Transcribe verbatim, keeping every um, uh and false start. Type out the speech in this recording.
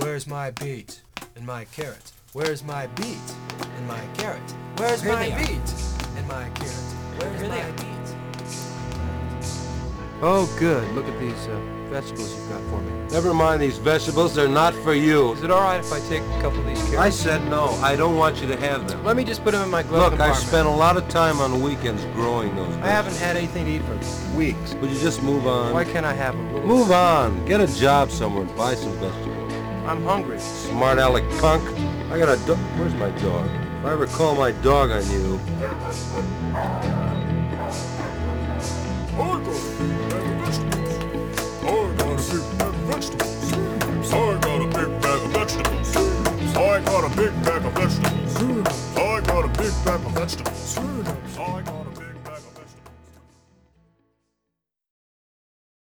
Where's my beet and my carrot? Where's my beet and my carrot? Where's Here my they are. beet and my carrot? Where's Here they my are. beet? Oh, good. Look at these uh, vegetables you've got for me. Never mind these vegetables, they're not for you. Is it all right if I take a couple of these carrots? I said no, I don't want you to have them. Let me just put them in my glove Look, I compartment. spent a lot of time on weekends growing those vegetables. I haven't had anything to eat for weeks. Would you just move on? Why can't I have a little? Move on. Get a job somewhere and buy some vegetables. I'm hungry. Smart aleck punk. I got a dog. Where's my dog? If I ever call my dog on you... Hold on.